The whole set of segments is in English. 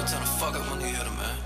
tell the fuck up when you hit him, man.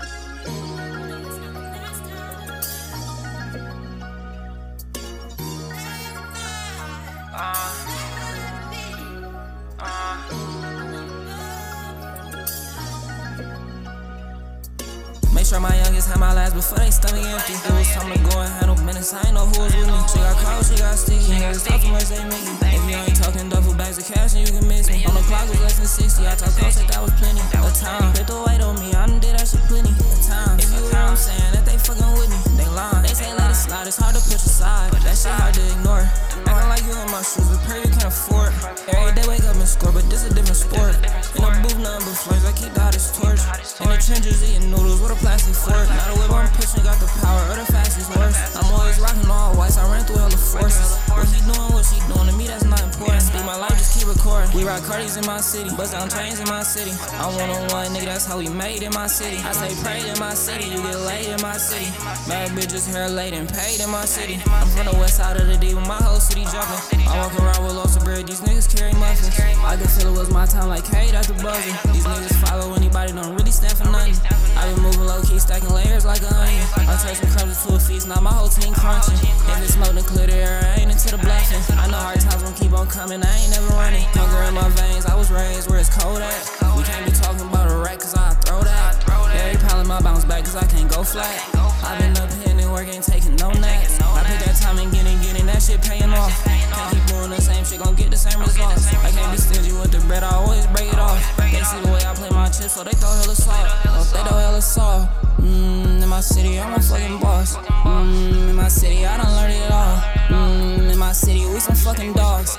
Make sure my youngest had my last before they stomach empty. It was time to go and handle business, I ain't know who was with me. She got cold, she got sticky, niggas talk too much, they make me. If you ain't talking duffel bags of cash, then you can miss me. On the clock was less than 60, I talk close like that was plenty. A time, put the weight on me, I done did that shit plenty. A time, if you know what I'm saying, that they fucking with me, they lying. They say let it slide, it's hard to push aside, but that shit hard to ignore. Acting like you in my shoes, but pray you can't afford. Every day wake up and score, but this a different sport. In the booth, nothing but flames, I keep the hottest torch. In the trenches, eating noodles with a plastic fork. Now the whip I'm pushing got the power of the fastest horse. I'm always rocking all whites, I ran through hella forces. What he doing to me, that's not important. Speak my life, just keep recording. We rock Cardis in my city, bust down chains in my city. I'm one-on-one, nigga, that's how we made in my city. I say prayed in my city, you get laid in my city. Bad bitches hair laid and paid in my city. I'm from the west side of the D with my whole city jumping. I walk around with lots of bread, these niggas carry muffins. I can feel it was my time like Kate at the buzzer. These niggas follow anybody, don't really stand for nothing. I been moving low-key, stacking layers like an onion. I turn some crumbs to a feast, now my whole team crunching. If it's smoke, then clear the air, I ain't into the bluffing. I know hard times won't keep on coming, I ain't never running. Hunger in my veins, I was raised where it's cold at. We can't be talking about a rack, cause I throw that. Every problem I bounce back, cause I can't go flat. I been up here and work, ain't taking no naps. I put that time in getting that shit paying off. Can't keep doing the same shit, gon' get the same results. I can't be stingy with the bread, I always break it off. They see the way I play my chips, so they throw hella salt. They throw hella salt. In my city, I'm a fucking boss. In my city, I done learned it all. In my city, we some fucking dogs.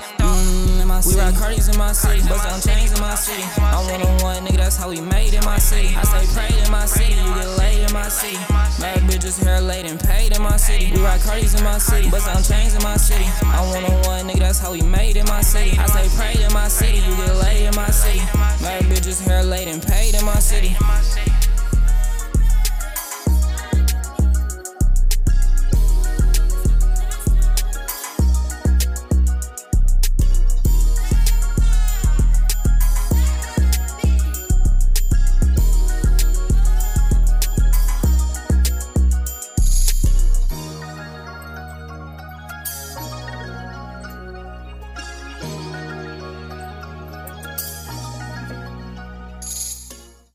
We rock Cardis in my city, bust down chains in my city. I'm one-on-one, nigga, that's how we made in my city. I say prayed in my city, you get laid in my city. Bad bitches hair laid and paid in my city. We rock Cardis in my city, bust down chains in my city. I'm one-on-one, nigga, that's how we made in my city. I say prayed in my city, you get laid in my city. Bad bitches hair laid and paid in my city.